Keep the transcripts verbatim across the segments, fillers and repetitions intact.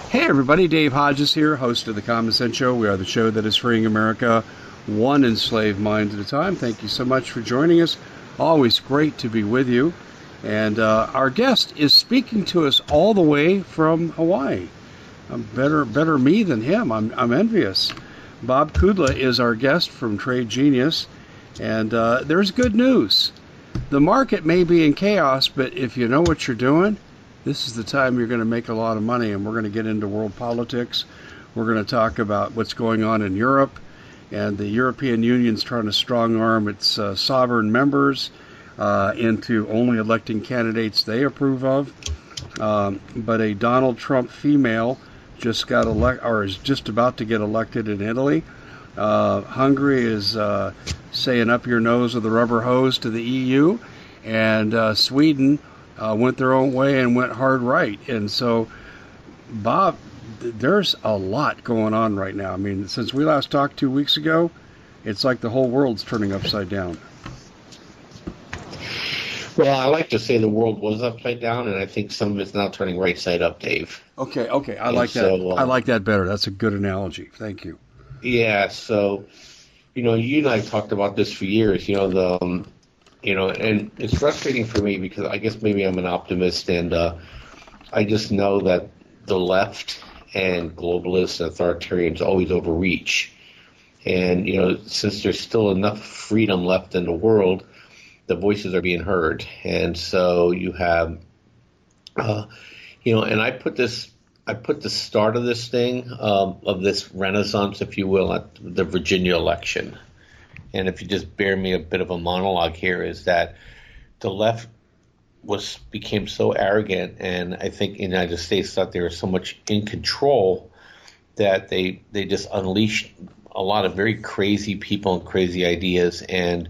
Hey everybody, Dave Hodges here, host of the Common Sense Show. We are the show that is freeing America one enslaved mind at a time. Thank you so much for joining us. Always great to be with you. And uh, our guest is speaking to us all the way from Hawaii. Um, better better me than him. I'm, I'm envious. Bob Kudla is our guest from Trade Genius. And uh, there's good news. The market may be in chaos, but if you know what you're doing, this is the time you're going to make a lot of money, and we're going to get into world politics. We're going to talk about what's going on in Europe, and the European Union's trying to strong-arm its uh, sovereign members uh, into only electing candidates they approve of. Um, but a Donald Trump female just got elect, or is just about to get elected in Italy. Uh, Hungary is uh, saying up your nose with a rubber hose to the E U, and uh, Sweden Uh, went their own way and went hard right. And so, Bob, th- there's a lot going on right now. I mean, since we last talked two weeks ago, it's like the whole world's turning upside down. Well, I like to say the world was upside down, and I think some of it's now turning right side up, Dave. Okay, okay. I and like so, that. Uh, I like that better. That's a good analogy. Thank you. Yeah, so, you know, you and I talked about this for years, you know, the... Um, You know, and it's frustrating for me because I guess maybe I'm an optimist, and uh, I just know that the left and globalists and authoritarians always overreach. And, you know, since there's still enough freedom left in the world, the voices are being heard. And so you have, uh, you know, and I put this, I put the start of this thing, um, of this renaissance, if you will, at the Virginia election. And if you just bear me a bit of a monologue here, is that the left was became so arrogant, and I think in the United States thought they were so much in control that they they just unleashed a lot of very crazy people and crazy ideas. And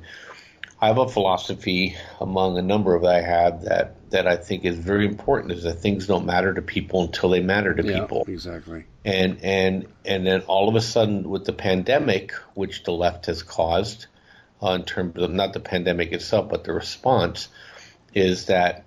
I have a philosophy among a number of that I have that, that I think is very important, is that things don't matter to people until they matter to yeah, people. Exactly. And and and then all of a sudden with the pandemic, which the left has caused, uh, in terms of not the pandemic itself, but the response, is that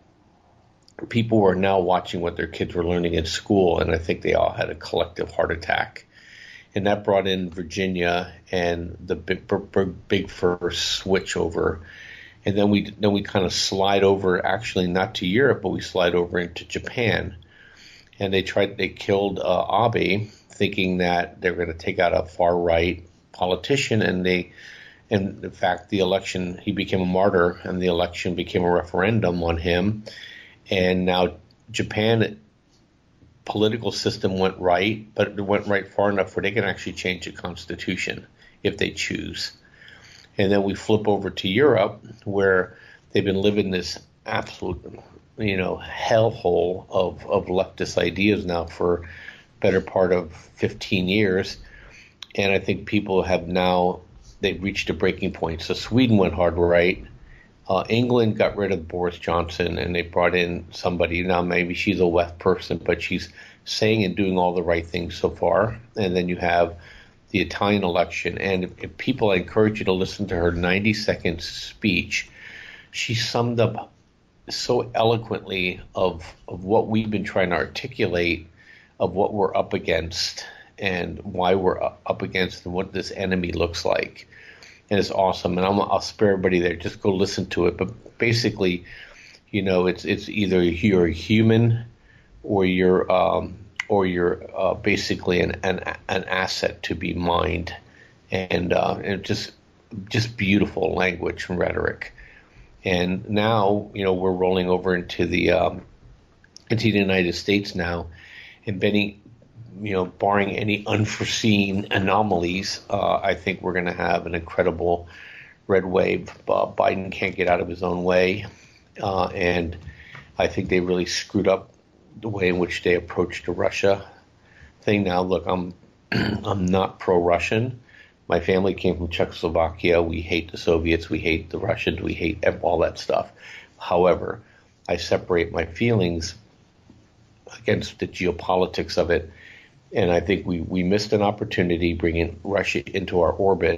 people were now watching what their kids were learning in school, and I think they all had a collective heart attack. And that brought in Virginia and the big, big, big first switch over. And then we then we kind of slide over, actually not to Europe, but we slide over into Japan. And they tried, they killed uh, Abe, thinking that they were going to take out a far right politician. And they, and in fact, the election, he became a martyr, and the election became a referendum on him. And now Japan political system went right, but it went right far enough where they can actually change the constitution if they choose. And then we flip over to Europe, where they've been living this absolute, you know, hellhole of, of leftist ideas now for better part of fifteen years. And I think people have now, they've reached a breaking point. So Sweden went hard right. Uh, England got rid of Boris Johnson, and they brought in somebody. Now maybe she's a left person, but she's saying and doing all the right things so far. And then you have the Italian election. And if, if people, I encourage you to listen to her ninety second speech. She summed up so eloquently of, of what we've been trying to articulate, of what we're up against and why we're up against and what this enemy looks like. And it's awesome. And I'm, I'll spare everybody there. Just go listen to it. But basically, you know, it's it's either you're a human or you're um, or you're uh, basically an, an an asset to be mined. And, uh, and just just beautiful language and rhetoric. And now, you know, we're rolling over into the um, into the United States now, and Benny, you know, barring any unforeseen anomalies, uh, I think we're going to have an incredible red wave. Uh, Biden can't get out of his own way, uh, and I think they really screwed up the way in which they approached the Russia thing. Now, look, I'm I'm not pro-Russian. My family came from Czechoslovakia. We hate the Soviets. We hate the Russians. We hate all that stuff. However, I separate my feelings against the geopolitics of it. And I think we, we missed an opportunity bringing Russia into our orbit,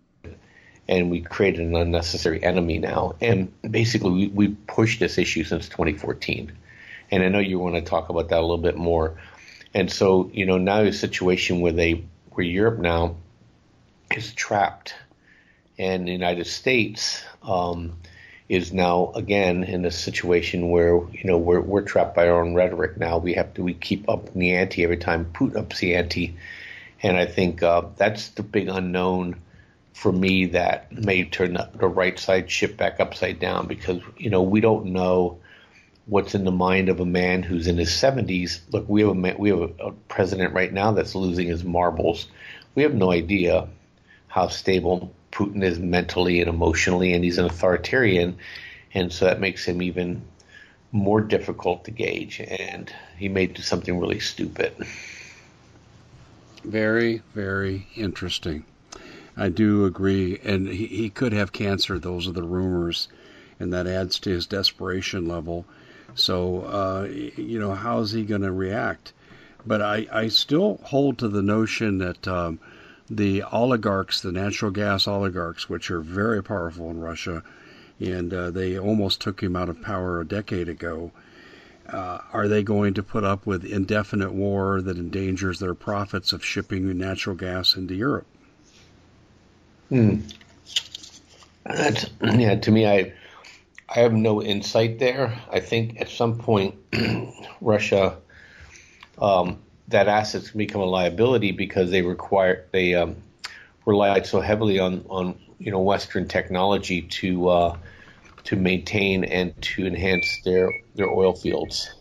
and we created an unnecessary enemy now. And basically, we, we pushed this issue since twenty fourteen. And I know you want to talk about that a little bit more. And so, you know, now a situation where they, where Europe now is trapped, and the United States um, is now again in a situation where, you know, we're we're trapped by our own rhetoric. Now we have to we keep up the ante every time Putin ups the ante, and I think uh, that's the big unknown for me that may turn the, the right side ship back upside down, because, you know, we don't know what's in the mind of a man who's in his seventies. Look, we have a man, we have a, a president right now that's losing his marbles. We have no idea how stable Putin is mentally and emotionally, and he's an authoritarian, and so that makes him even more difficult to gauge, and he may do something really stupid. Very, very interesting. I do agree, and he, he could have cancer. Those are the rumors, and that adds to his desperation level. So, uh, you know, how is he going to react? But I, I still hold to the notion that um, the oligarchs, the natural gas oligarchs, which are very powerful in Russia, and uh, they almost took him out of power a decade ago, uh, are they going to put up with indefinite war that endangers their profits of shipping natural gas into Europe? Hmm. That's, yeah, to me, I I have no insight there. I think at some point, Russia, um, that assets can become a liability because they require they um, relied so heavily on, on you know Western technology to uh, to maintain and to enhance their their oil fields.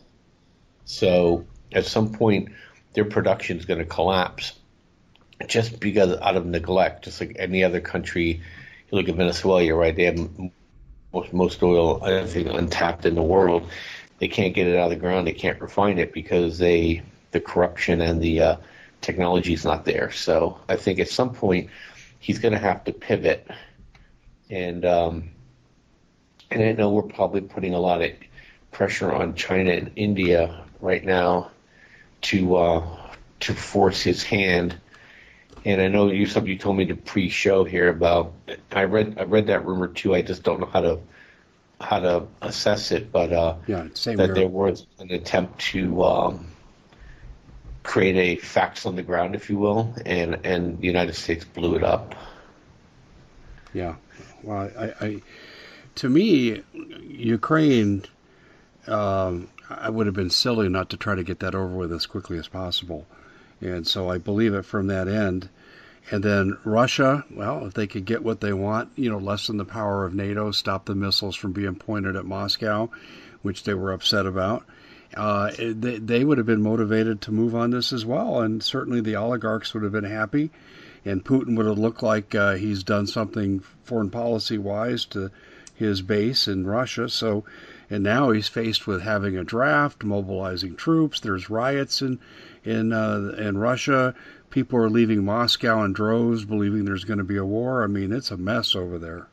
So at some point, their production is going to collapse, just because out of neglect, just like any other country. You look at Venezuela, you're right, they have most, most oil, I think, untapped in the world. They can't get it out of the ground, they can't refine it because they the corruption and the uh, technology is not there. So I think at some point he's going to have to pivot, and um, and I know we're probably putting a lot of pressure on China and India right now to uh, to force his hand. And I know you something you told me to pre-show here about. I read I read that rumor too. I just don't know how to how to assess it. But uh, yeah, same that here. there was an attempt to um, create a facts on the ground, if you will, and and the United States blew it up. Yeah, well, I, I to me, Ukraine. Um, I would have been silly not to try to get that over with as quickly as possible. And so I believe it from that end. And then Russia, well, if they could get what they want, you know, lessen the power of NATO, stop the missiles from being pointed at Moscow, which they were upset about, uh, they, they would have been motivated to move on this as well. And certainly the oligarchs would have been happy. And Putin would have looked like uh, he's done something foreign policy-wise to his base in Russia. So, and now he's faced with having a draft, mobilizing troops. There's riots in in uh, in Russia. People are leaving Moscow in droves, believing there's going to be a war. I mean, it's a mess over there.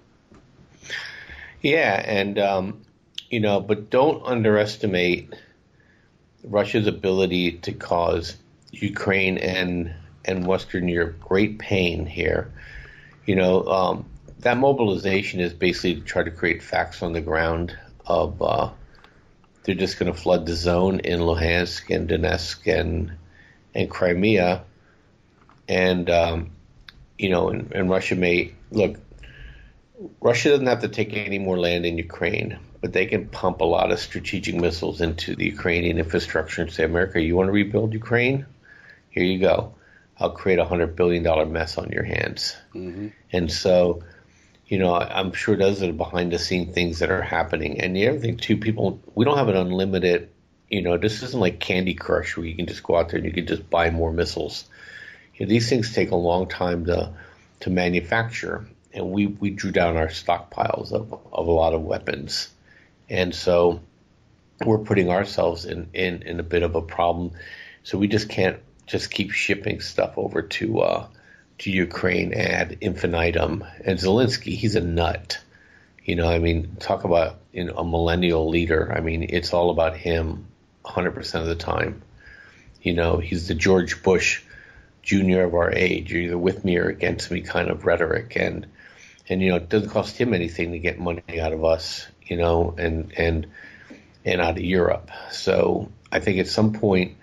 Yeah, and um, you know, but don't underestimate Russia's ability to cause Ukraine and and Western Europe great pain here. You know, um, that mobilization is basically to try to create facts on the ground of uh, they're just going to flood the zone in Luhansk and Donetsk and and Crimea, and um, you know, and, and Russia may look. Russia doesn't have to take any more land in Ukraine, but they can pump a lot of strategic missiles into the Ukrainian infrastructure and say, America, you want to rebuild Ukraine? Here you go. I'll create a hundred billion dollar mess on your hands. Mm-hmm. And so, you know, I'm sure those are the behind the scene things that are happening. And the other thing too, people, we don't have an unlimited, you know, this isn't like Candy Crush where you can just go out there and you can just buy more missiles. You know, these things take a long time to to manufacture. And we, we drew down our stockpiles of, of a lot of weapons. And so we're putting ourselves in, in, in a bit of a problem. So we just can't just keep shipping stuff over to uh, to Ukraine ad infinitum. And Zelensky, he's a nut. You know, I mean, talk about, you know, a millennial leader. I mean, it's all about him one hundred percent of the time. You know, he's the George Bush Junior of our age. You're either with me or against me kind of rhetoric. And, and you know, it doesn't cost him anything to get money out of us, you know, and and and out of Europe. So I think at some point,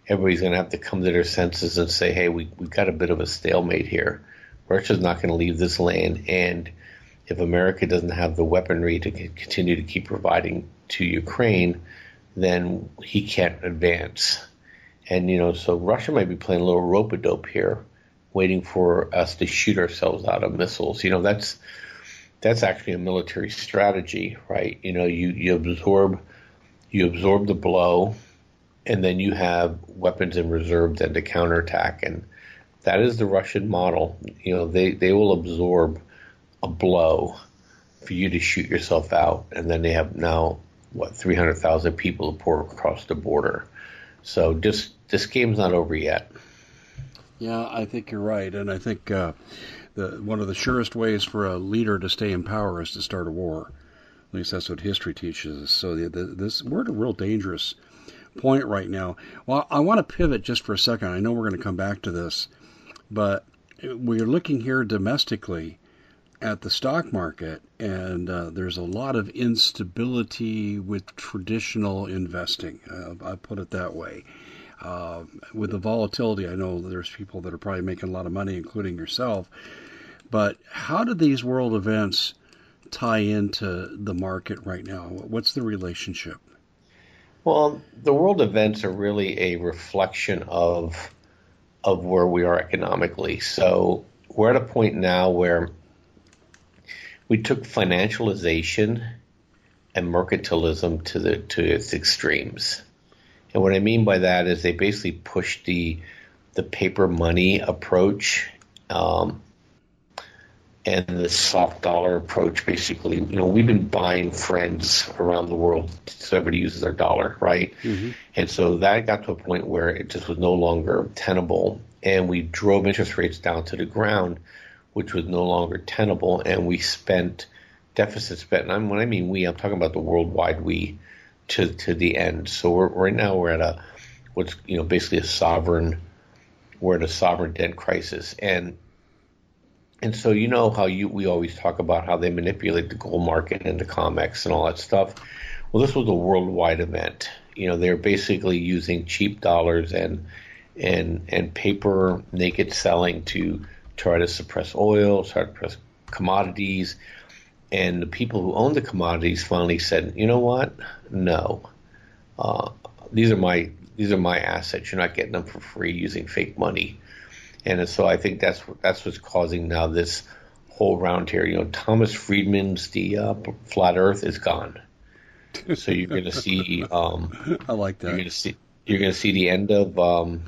everybody's going to have to come to their senses and say, hey, we, we've got a bit of a stalemate here. Russia's not going to leave this land, and if America doesn't have the weaponry to continue to keep providing to Ukraine, then he can't advance. And, you know, so Russia might be playing a little rope-a-dope here, waiting for us to shoot ourselves out of missiles. You know, that's that's actually a military strategy, right? You know, you, you absorb you absorb the blow, and then you have weapons in reserve then to counterattack. And that is the Russian model. You know, they, they will absorb a blow for you to shoot yourself out, and then they have now, what, three hundred thousand people to pour across the border. So just this game's not over yet. Yeah, I think you're right, and I think uh, the one of the surest ways for a leader to stay in power is to start a war. At least that's what history teaches us. So the, the, this we're at a real dangerous point right now. Well, I want to pivot just for a second. I know we're going to come back to this, but we're looking here domestically at the stock market, and uh, there's a lot of instability with traditional investing. Uh, I put it that way. Uh, with the volatility, I know there's people that are probably making a lot of money, including yourself. But how do these world events tie into the market right now? What's the relationship? Well, the world events are really a reflection of of where we are economically. So we're at a point now where we took financialization and mercantilism to the to its extremes. And what I mean by that is they basically pushed the the paper money approach um, and the soft dollar approach. Basically, you know, we've been buying friends around the world so everybody uses their dollar, right? Mm-hmm. And so that got to a point where it just was no longer tenable, and we drove interest rates down to the ground, which was no longer tenable, and we spent deficit spent. And I'm, when I mean we, I'm talking about the worldwide we to to the end. So we're, right now we're at a what's you know basically a sovereign we're at a sovereign debt crisis, and and so you know how you we always talk about how they manipulate the gold market and the COMEX and all that stuff. Well, this was a worldwide event. You know, they're basically using cheap dollars and and and paper naked selling to try to suppress oil, try to suppress commodities. And the people who own the commodities finally said, you know what? No, uh, these are my these are my assets. You're not getting them for free using fake money. And so I think that's that's what's causing now this whole round here. You know, Thomas Friedman's The uh, Flat Earth is gone. So you're going to see. Um, I like that. You're going to see. You're going to see the end of. Um,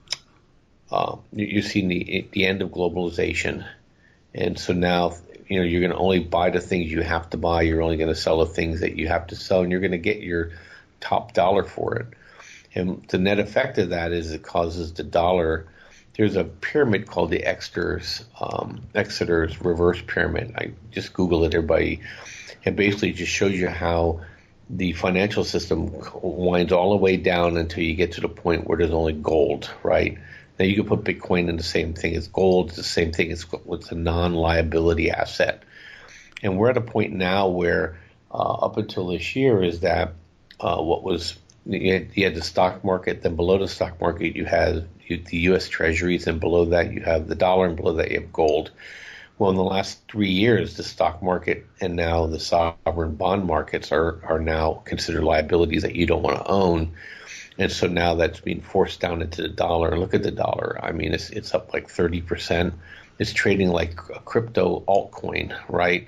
uh, you're seeing the the end of globalization, and so now. You know, you're going to only buy the things you have to buy. You're only going to sell the things that you have to sell, and you're going to get your top dollar for it. And the net effect of that is it causes the dollar. There's a pyramid called the Exeter's, um, Exeter's reverse pyramid. I just Google it, everybody. It basically just shows you how the financial system winds all the way down until you get to the point where there's only gold, right? Now, you can put Bitcoin in the same thing as gold. It's the same thing as what's a non-liability asset. And we're at a point now where uh, up until this year is that uh, what was you had, you had the stock market, then below the stock market you had you, the U S Treasuries, and below that you have the dollar, and below that you have gold. Well, in the last three years, the stock market and now the sovereign bond markets are, are now considered liabilities that you don't want to own. And so now that's being forced down into the dollar. Look at the dollar. I mean, it's it's up like thirty percent. It's trading like a crypto altcoin, right?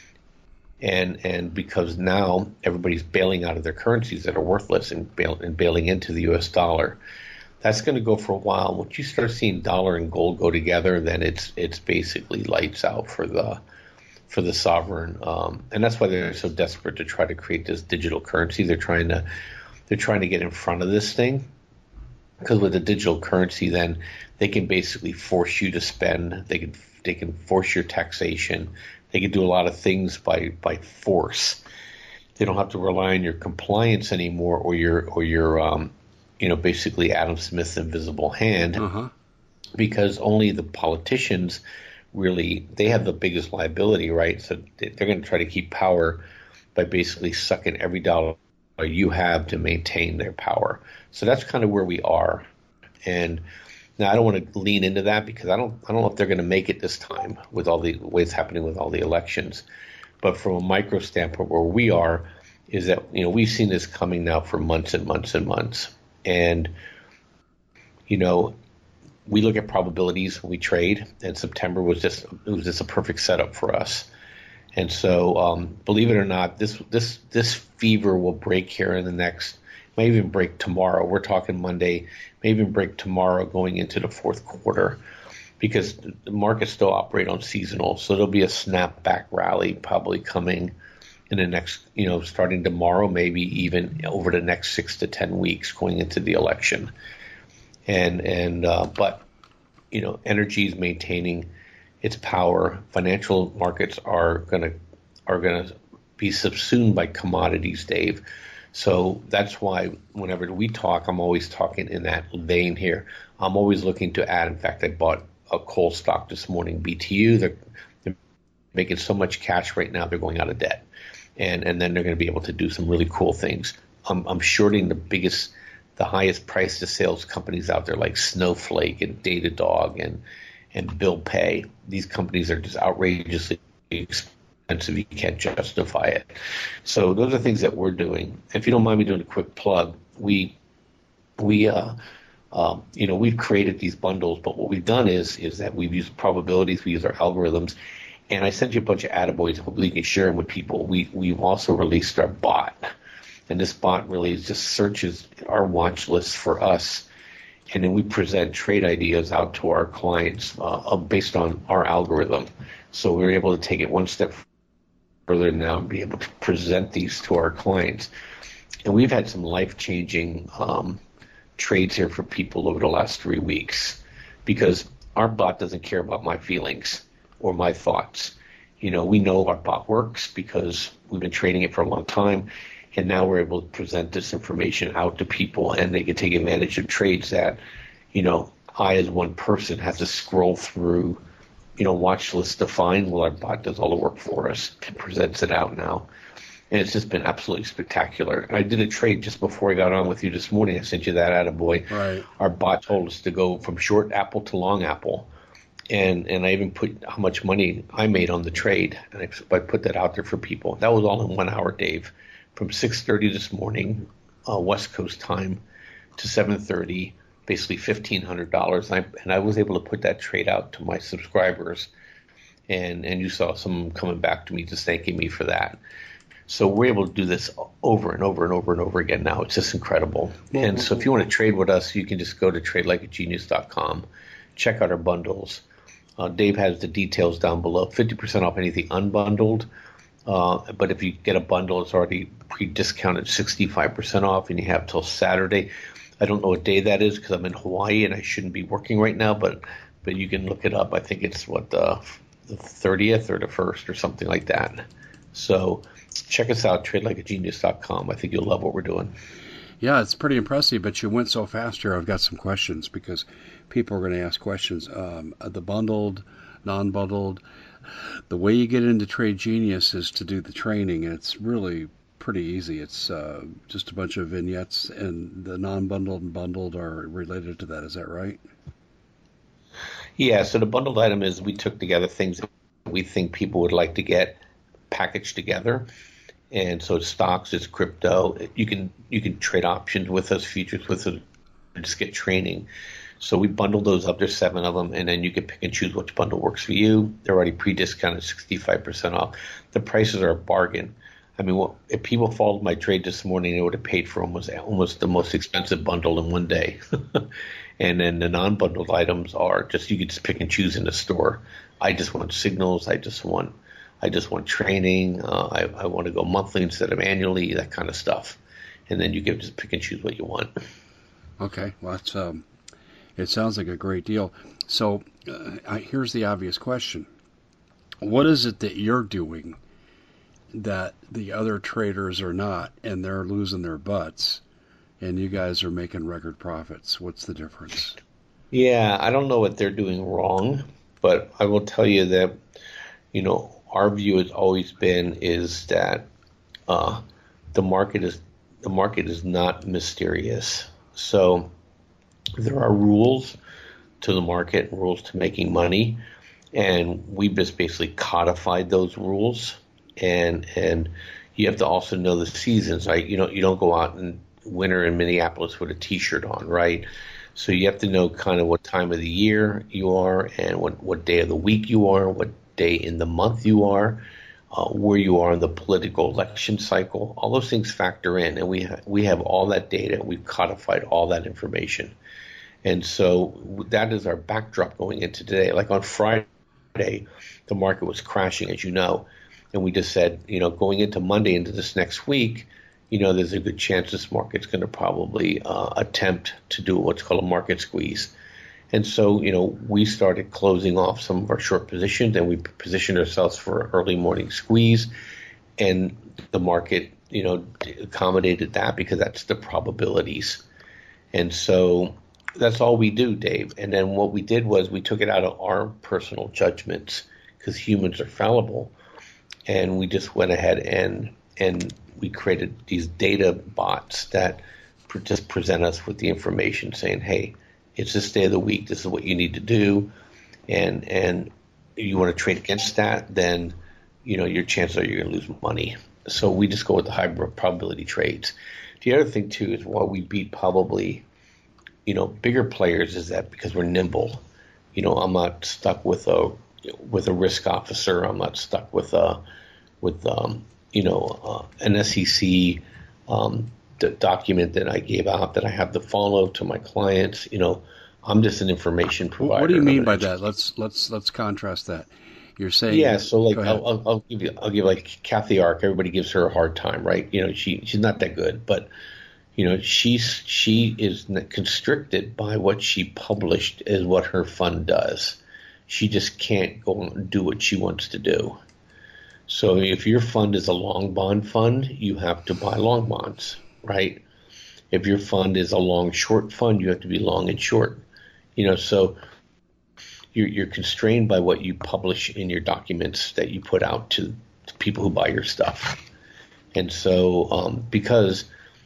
And and because now everybody's bailing out of their currencies that are worthless and, bail, and bailing into the U S dollar. That's going to go for a while. Once you start seeing dollar and gold go together, then it's it's basically lights out for the for the sovereign. Um, and that's why they're so desperate to try to create this digital currency. They're trying to They're trying to get in front of this thing, because with a digital currency, then they can basically force you to spend. They can they can force your taxation. They can do a lot of things by, by force. They don't have to rely on your compliance anymore, or your or your um, you know basically Adam Smith's invisible hand, uh-huh. because only the politicians really they have the biggest liability, right? So they're going to try to keep power by basically sucking every dollar you have to maintain their power. So that's kind of where we are. And now I don't want to lean into that because I don't I don't know if they're going to make it this time with all the ways happening with all the elections. But from a micro standpoint, where we are, is that you know we've seen this coming now for months and months and months, and you know we look at probabilities when we trade, and September was just it was just a perfect setup for us. And so, um, believe it or not, this this this fever will break here in the next. May even break tomorrow. We're talking Monday. May even break tomorrow, going into the fourth quarter, because the markets still operate on seasonal. So there'll be a snapback rally probably coming in the next, you know, starting tomorrow, maybe even over the next six to ten weeks, going into the election. And and uh, but you know, energy is maintaining its power. Financial markets are gonna are gonna be subsumed by commodities, Dave. So that's why whenever we talk, I'm always talking in that vein here. I'm always looking to add. In fact, I bought a coal stock this morning, B T U. They're, they're making so much cash right now, they're going out of debt. And and then they're going to be able to do some really cool things. I'm, I'm shorting the biggest, the highest price to sales companies out there like Snowflake and Datadog and, and Bill Pay. These companies are just outrageously expensive. You can't justify it. So those are things that we're doing. If you don't mind me doing a quick plug, we we uh, um, you know we've created these bundles, but what we've done is is that we've used probabilities, we use our algorithms, and I sent you a bunch of attaboys. Hopefully you can share them with people. We we've also released our bot, and this bot really just searches our watch list for us, and then we present trade ideas out to our clients uh, based on our algorithm. So we're able to take it one step further now and be able to present these to our clients. And we've had some life-changing um, trades here for people over the last three weeks because our bot doesn't care about my feelings or my thoughts. You know, we know our bot works because we've been trading it for a long time, and now we're able to present this information out to people, and they can take advantage of trades that, you know, I as one person have to scroll through you know, watch list to find. Well, our bot does all the work for us and presents it out now. And it's just been absolutely spectacular. I did a trade just before I got on with you this morning. I sent you that attaboy. Right. Our bot told us to go from short Apple to long Apple. And and I even put how much money I made on the trade. And I, I put that out there for people. That was all in one hour, Dave. From six thirty this morning, uh, West Coast time, to seven thirty. Basically fifteen hundred dollars, and I, and I was able to put that trade out to my subscribers, and and you saw some coming back to me just thanking me for that. So we're able to do this over and over and over and over again now. It's just incredible. Mm-hmm. And so if you want to trade with us, you can just go to trade like a genius dot com, check out our bundles. Uh, Dave has the details down below, fifty percent off anything unbundled. Uh, but if you get a bundle, it's already pre-discounted sixty-five percent off, and you have till Saturday. I don't know what day that is because I'm in Hawaii and I shouldn't be working right now, but but you can look it up. I think it's what the, the thirtieth or the first or something like that. So check us out, trade like a genius dot com. I think you'll love what we're doing. Yeah, it's pretty impressive, but you went so fast here. I've got some questions because people are going to ask questions. Um, the bundled, non-bundled, the way you get into Trade Genius is to do the training. It's really pretty easy. It's uh, just a bunch of vignettes, and the non-bundled and bundled are related to that. Is that right? Yeah, so the bundled item is we took together things that we think people would like to get packaged together. And so it's stocks, it's crypto. You can you can trade options with us, futures with us, just get training. So we bundled those up. There's seven of them, and then you can pick and choose which bundle works for you. They're already pre-discounted, sixty-five percent off. The prices are a bargain. I mean, well, if people followed my trade this morning, they would have paid for almost almost the most expensive bundle in one day. And then the non-bundled items are just, you can just pick and choose in the store. I just want signals. I just want, I just want training. Uh, I, I want to go monthly instead of annually, that kind of stuff. And then you can just pick and choose what you want. Okay. Well, that's, um, it sounds like a great deal. So uh, I, here's the obvious question. What is it that you're doing that the other traders are not, and they're losing their butts, and you guys are making record profits? What's the difference? Yeah, I don't know what they're doing wrong, but I will tell you that, you know, our view has always been is that uh, the market is the market is not mysterious. So There are rules to the market, rules to making money, and we just basically codified those rules. And and you have to also know the seasons. Right? You don't you don't go out in winter in Minneapolis with a T-shirt on, right? So you have to know kind of what time of the year you are, and what what day of the week you are, what day in the month you are, uh, where you are in the political election cycle. All those things factor in, and we ha- we have all that data. We've codified all that information, and so that is our backdrop going into today. Like on Friday, the market was crashing, as you know, and we just said, you know, going into Monday, into this next week, you know, there's a good chance this market's going to probably uh, attempt to do what's called a market squeeze. And so, you know, we started closing off some of our short positions, and we positioned ourselves for an early morning squeeze. And the market, you know, accommodated that because that's the probabilities. And so that's all we do, Dave. And then what we did was we took it out of our personal judgments, because humans are fallible. And we just went ahead and and we created these data bots that pre- just present us with the information saying, hey, it's this day of the week, this is what you need to do. And and if you want to trade against that, then, you know, your chances are you're going to lose money. So we just go with the high probability trades. The other thing, too, is why we beat probably, you know, bigger players is that because we're nimble. You know, I'm not stuck with a with a risk officer. I'm not stuck with a with um, you know uh, an S E C um, d- document that I gave out that I have to follow to my clients. You know, I'm just an information provider. What do you mean by that? Let's let's let's contrast that. You're saying, yeah. So like, go ahead. I'll, I'll, I'll give you, I'll give like Kathy Ark. Everybody gives her a hard time, right? You know, she she's not that good, but you know, she's she is constricted by what she published as what her fund does. She just can't go and do what she wants to do. So if your fund is a long bond fund, you have to buy long bonds, right? If your fund is a long short fund, you have to be long and short. You know, so you're, you're constrained by what you publish in your documents that you put out to, to people who buy your stuff. And so um, because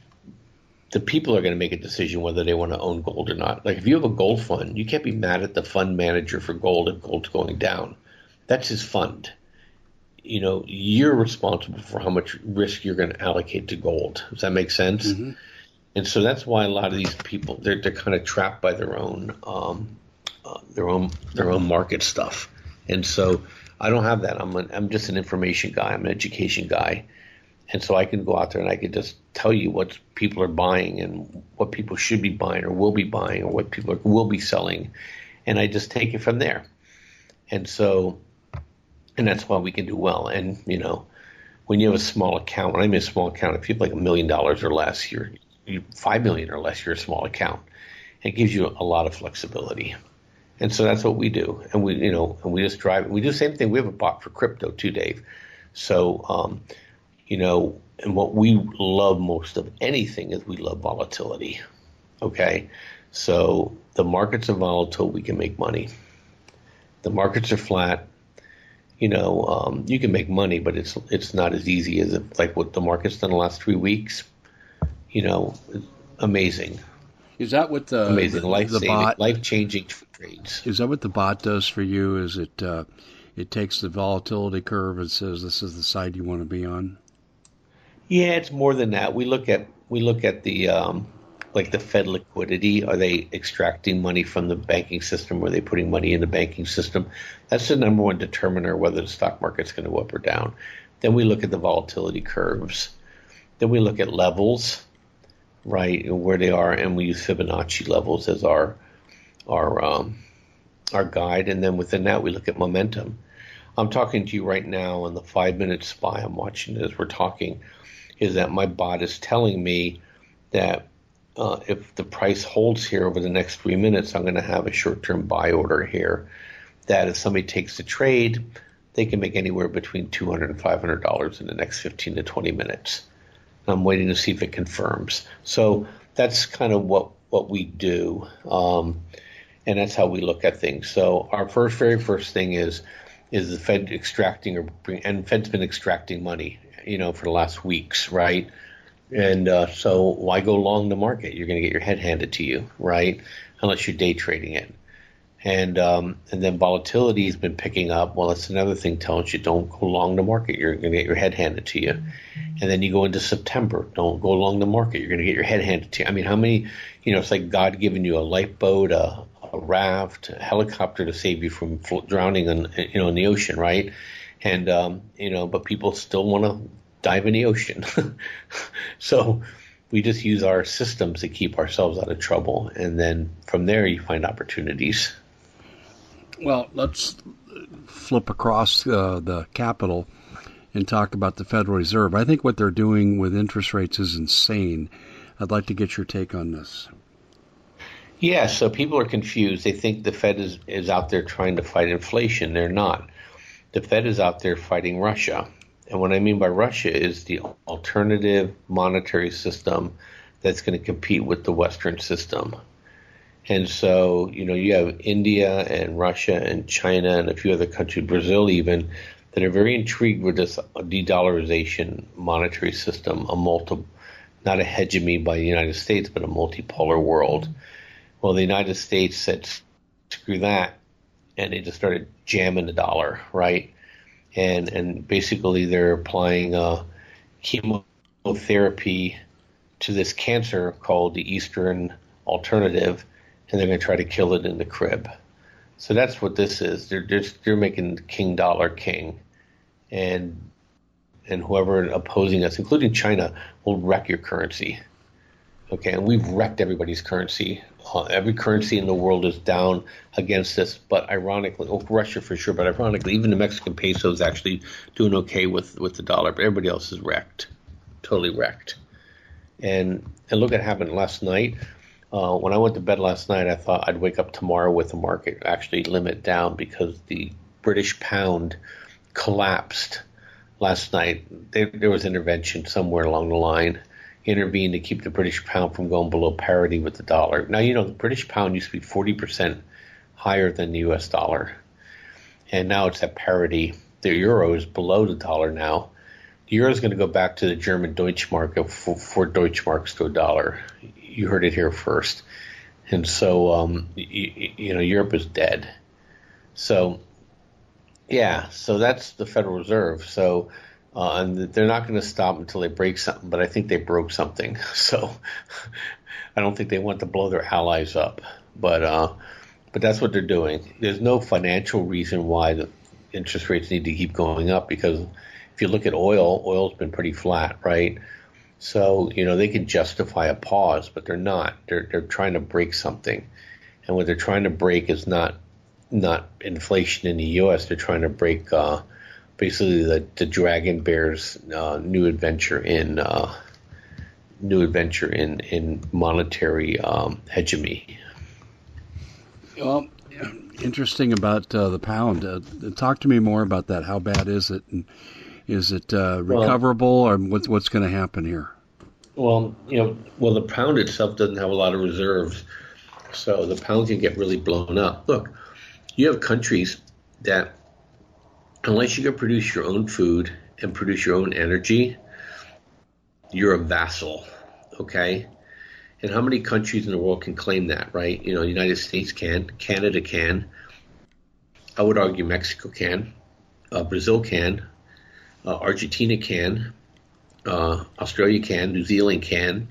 the people are going to make a decision whether they want to own gold or not. Like if you have a gold fund, you can't be mad at the fund manager for gold if gold's going down. That's his fund. You know, you're responsible for how much risk you're going to allocate to gold. Does that make sense? Mm-hmm. And so that's why a lot of these people, they're they're kind of trapped by their own um, uh, their own their own market stuff. And so I don't have that. I'm an, I'm just an information guy. I'm an education guy. And so I can go out there and I can just tell you what people are buying and what people should be buying or will be buying or what people are, will be selling. And I just take it from there. And so, and that's why we can do well. And, you know, when you have a small account, when I mean a small account, if you have like a million dollars or less, you're, you five million or less, you're a small account. It gives you a lot of flexibility. And so that's what we do. And we, you know, and we just drive, we do the same thing. We have a bot for crypto too, Dave. So, um, you know, and what we love most of anything is we love volatility. Okay. So the markets are volatile, we can make money. The markets are flat. You know, um, you can make money, but it's it's not as easy as it, like what the market's done the last three weeks. You know, amazing. Is that what the amazing the, life the bot life changing trades? Is that what the bot does for you? Is it uh, it takes the volatility curve and says this is the side you want to be on? Yeah, it's more than that. We look at we look at the um, like the Fed liquidity. Are they extracting money from the banking system? Or are they putting money in the banking system? That's the number one determiner whether the stock market's going to go up or down. Then we look at the volatility curves. Then we look at levels, right, and where they are, and we use Fibonacci levels as our our um, our guide. And then within that, we look at momentum. I'm talking to you right now on the five-minute SPY. I'm watching as we're talking. Is that my bot is telling me that uh, if the price holds here over the next three minutes, I'm going to have a short-term buy order here. That if somebody takes the trade, they can make anywhere between two hundred dollars and five hundred dollars in the next fifteen to twenty minutes. I'm waiting to see if it confirms. So that's kind of what, what we do, um, and that's how we look at things. So our first, very first thing is is the Fed extracting or bring, and Fed's been extracting money, you know, for the last weeks, right? And uh, so why go long the market? You're going to get your head handed to you, right? unless you're day trading it. And um, and then volatility has been picking up. Well, that's another thing telling you don't go long the market. You're going to get your head handed to you. And then you go into September. Don't go long the market. You're going to get your head handed to you. I mean, how many, you know, it's like God giving you a lifeboat, a, a raft, a helicopter to save you from drowning in, you know, in the ocean, right? And, um, you know, but people still want to dive in the ocean. So we just use our systems to keep ourselves out of trouble. And then from there, you find opportunities. Well, let's flip across uh, the Capitol and talk about the Federal Reserve. I think what they're doing with interest rates is insane. I'd like to get your take on this. Yeah, so people are confused. They think the Fed is, is out there trying to fight inflation. They're not. The Fed is out there fighting Russia. And what I mean by Russia is the alternative monetary system that's going to compete with the Western system. And so, you know, you have India and Russia and China and a few other countries, Brazil even, that are very intrigued with this de-dollarization monetary system, a multi, not a hegemony by the United States, but a multipolar world. Well, the United States said, screw that, and they just started jamming the dollar, right? And and basically they're applying uh, chemotherapy to this cancer called the Eastern Alternative, and they're going to try to kill it in the crib. So that's what this is. They're just they're making king dollar king, and and whoever opposing us, including China, will wreck your currency. Okay, and we've wrecked everybody's currency. Uh, every currency in the world is down against us. But ironically, oh, Russia for sure. But ironically, even the Mexican peso is actually doing okay with, with the dollar. But everybody else is wrecked, totally wrecked. And and look what happened last night. Uh, when I went to bed last night, I thought I'd wake up tomorrow with the market actually limit down because the British pound collapsed last night. There, there was intervention somewhere along the line, intervened to keep the British pound from going below parity with the dollar. Now, you know, the British pound used to be forty percent higher than the U S dollar, and now it's at parity. The euro is below the dollar now. The euro is going to go back to the German Deutschmark of four Deutschmarks to a dollar. You heard it here first. And so, um, you, you know, Europe is dead. So, yeah, so that's the Federal Reserve. So, uh, and they're not going to stop until they break something, but I think they broke something. So I don't think they want to blow their allies up. But, uh, but that's what they're doing. There's no financial reason why the interest rates need to keep going up, because if you look at oil, oil's been pretty flat, right? So, you know, they can justify a pause, but they're not. They're they're trying to break something. And what they're trying to break is not not inflation in the U S. They're trying to break uh, basically the, the Dragon Bear's uh, new adventure in uh, new adventure in, in monetary um, hegemony. Well, interesting about uh, the pound. Uh, talk to me more about that. How bad is it? And is it uh, recoverable, well, or what's what's going to happen here? Well, you know, well, the pound itself doesn't have a lot of reserves, so the pound can get really blown up. Look, you have countries that, unless you can produce your own food and produce your own energy, you're a vassal, okay? And how many countries in the world can claim that, right? You know, the United States can, Canada can, I would argue Mexico can, uh, Brazil can, uh, Argentina can, uh, Australia can, New Zealand can.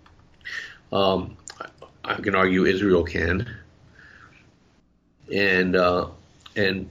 Um, I can argue Israel can, and uh, and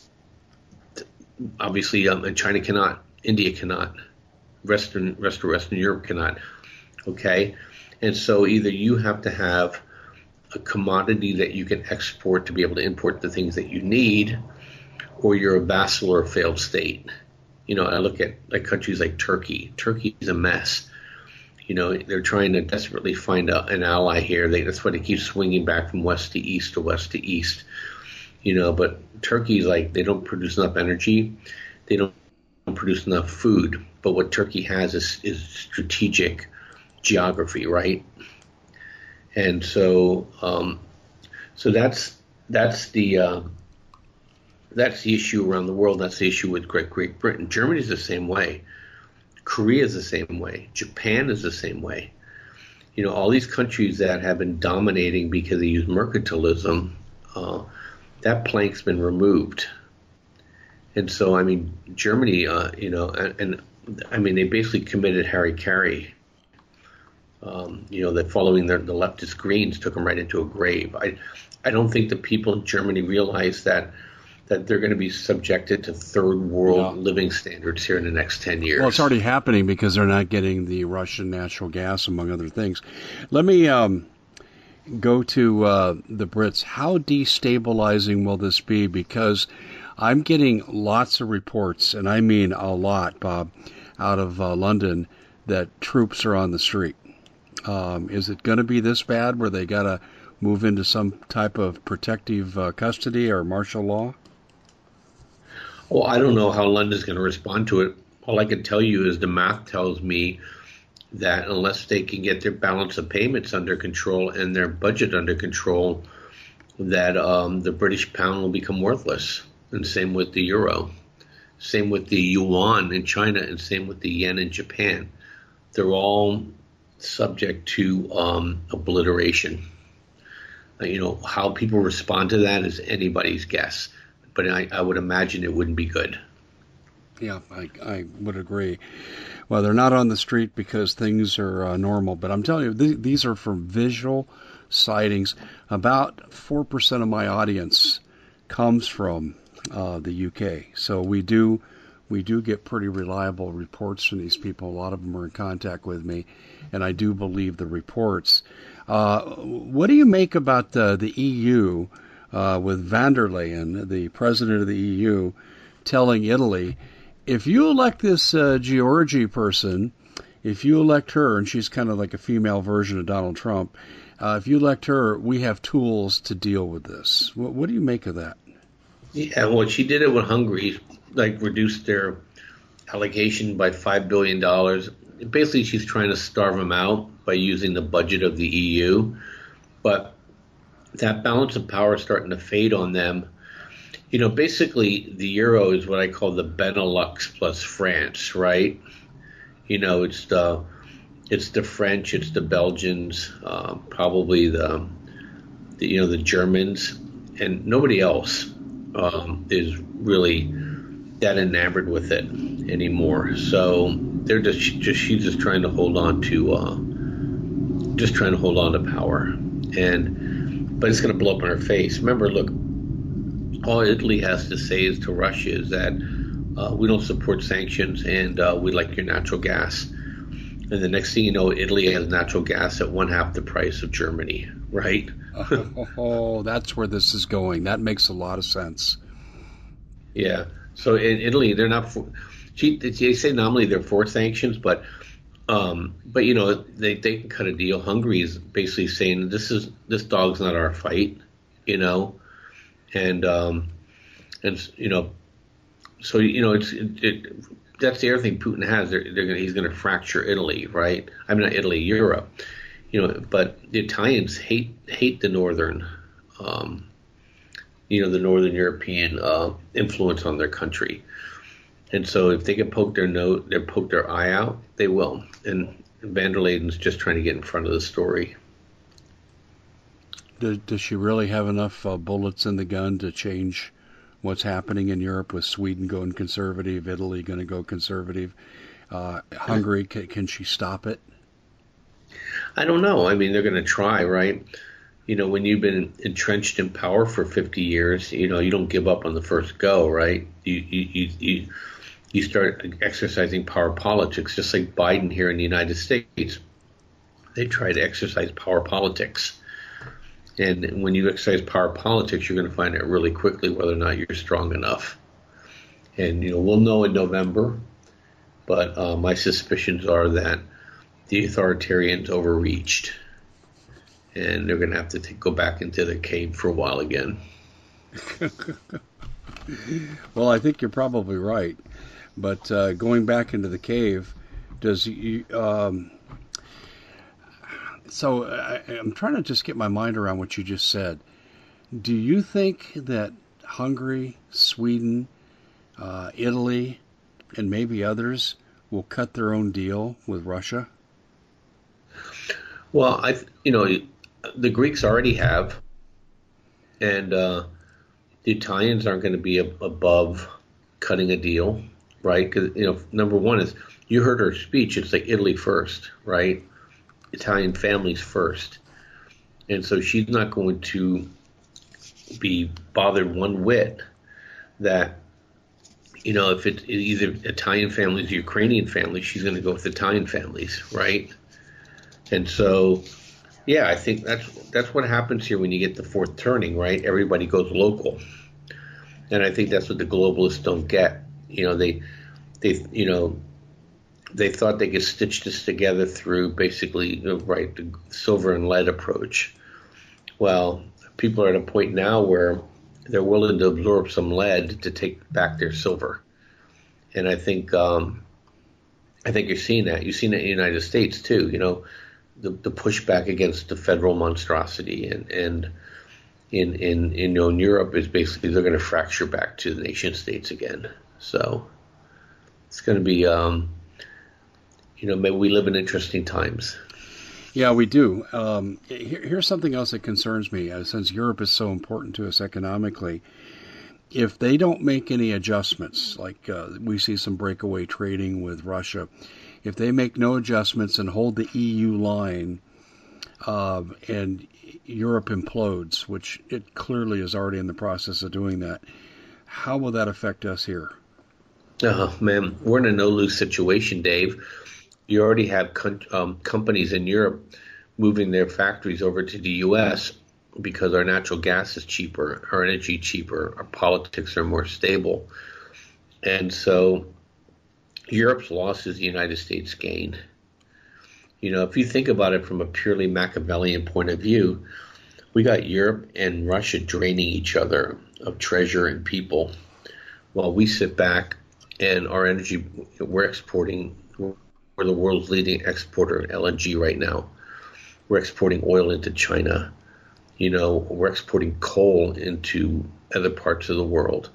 obviously um, and China cannot, India cannot, Western rest of Western Europe cannot. Okay, and so either you have to have a commodity that you can export to be able to import the things that you need, or you're a vassal or a failed state. You know, I look at like countries like Turkey. Turkey is a mess. You know, they're trying to desperately find a, an ally here. They, that's why they keep swinging back from west to east to west to east. You know, but Turkey's like, they don't produce enough energy. They don't produce enough food. But what Turkey has is, is strategic geography, right? And so, um, so that's that's the uh, that's the issue around the world. That's the issue with Great Great Britain. Germany's the same way. Korea is the same way. Japan is the same way. you know, all these countries that have been dominating because they use mercantilism, uh, that plank's been removed. And so, I mean, Germany, uh, you know, and, and I mean, they basically committed hara-kiri. Um, you know, that following their, the leftist Greens took them right into a grave. I, I don't think the people in Germany realize that that they're going to be subjected to third world Yeah. living standards here in the next ten years. Well, it's already happening because they're not getting the Russian natural gas, among other things. Let me um, go to uh, the Brits. How destabilizing will this be? Because I'm getting lots of reports, and I mean a lot, Bob, out of uh, London, that troops are on the street. Um, is it going to be this bad where they got to move into some type of protective uh, custody or martial law? Well, I don't know how London's going to respond to it. All I can tell you is the math tells me that unless they can get their balance of payments under control and their budget under control, that um, the British pound will become worthless. And same with the euro. Same with the yuan in China, and same with the yen in Japan. They're all subject to um, obliteration. Uh, you know, how people respond to that is anybody's guess. But I, I would imagine it wouldn't be good. Yeah, I, I would agree. Well, they're not on the street because things are uh, normal, but I'm telling you, th- these are from visual sightings. About four percent of my audience comes from uh, the U K, so we do we do get pretty reliable reports from these people. A lot of them are in contact with me, and I do believe the reports. Uh, what do you make about the, the E U uh, with van der Leyen, the president of the E U, telling Italy, if you elect this uh, Giorgi person, if you elect her, and she's kind of like a female version of Donald Trump, uh, if you elect her, we have tools to deal with this. What, what do you make of that? Yeah, well, she did it with Hungary, like reduced their allocation by five billion dollars. Basically, she's trying to starve them out by using the budget of the E U. But that balance of power is starting to fade on them. You know, basically, the euro is what I call the Benelux plus France, right? You know, it's the it's the French, it's the Belgians, uh, probably the, the you know the Germans, and nobody else um, is really that enamored with it anymore. So they're just just she's just trying to hold on to uh, just trying to hold on to power, and but it's going to blow up in her face. Remember, look. All Italy has to say is to Russia is that uh, we don't support sanctions and uh, we like your natural gas. And the next thing you know, Italy has natural gas at one half the price of Germany, right? oh, oh, that's where this is going. That makes a lot of sense. Yeah. So in Italy, they're not for, they say nominally they're for sanctions, but um, but you know they they can cut a deal. Hungary is basically saying this is this dog's not our fight, you know. And um, and you know, so you know, it's it, it, that's the other thing Putin has. They're, they're gonna, he's going to fracture Italy, right? I mean, not Italy, Europe. You know, but the Italians hate hate the northern, um, you know, the northern European uh, influence on their country. And so, if they can poke their nose, they poke their eye out, they will. And van der Leyen's just trying to get in front of the story. Does, does she really have enough uh, bullets in the gun to change what's happening in Europe with Sweden going conservative, Italy going to go conservative, uh, Hungary, can, can she stop it? I don't know. I mean, they're going to try, right? You know, when you've been entrenched in power for fifty years, you know, you don't give up on the first go, right? You you you you, you start exercising power politics, just like Biden here in the United States. They try to exercise power politics. And when you exercise power politics, you're going to find out really quickly whether or not you're strong enough. And, you know, we'll know in November, but uh, my suspicions are that the authoritarians overreached, and they're going to have to take, go back into the cave for a while again. Well, I think you're probably right. But uh, going back into the cave, does you... Um, So I, I'm trying to just get my mind around what you just said. Do you think that Hungary, Sweden, uh, Italy, and maybe others will cut their own deal with Russia? Well, I, you know, the Greeks already have, and uh, the Italians aren't going to be ab- above cutting a deal, right? Because you know, number one is you heard her speech. It's like Italy first, right? Italian families first, and so she's not going to be bothered one whit that you know if it's either Italian families or Ukrainian families, she's going to go with Italian families, right? And so, yeah, I think that's that's what happens here when you get the fourth turning, right? Everybody goes local, and I think that's what the globalists don't get. You know, they they you know they thought they could stitch this together through basically you know, right the silver and lead approach. Well, people are at a point now where they're willing to absorb some lead to take back their silver, and I think um, I think you're seeing that. You've seen it in the United States too. You know, the, the pushback against the federal monstrosity, and and in in in, you know, in Europe is basically they're going to fracture back to the nation states again. So it's going to be, um, you know, maybe we live in interesting times. Yeah, we do. Um, here, here's something else that concerns me. Uh, since Europe is so important to us economically, if they don't make any adjustments, like uh, we see some breakaway trading with Russia, if they make no adjustments and hold the E U line, uh, and Europe implodes, which it clearly is already in the process of doing that, how will that affect us here? Oh, man, we're in a no-lose situation, Dave. You already have com- um, companies in Europe moving their factories over to the U S because our natural gas is cheaper, our energy cheaper, our politics are more stable. And so Europe's loss is the United States' gain. You know, if you think about it from a purely Machiavellian point of view, we got Europe and Russia draining each other of treasure and people while we sit back and our energy, we're exporting. We're the world's leading exporter of L N G right now. We're exporting oil into China. You know, we're exporting coal into other parts of the world.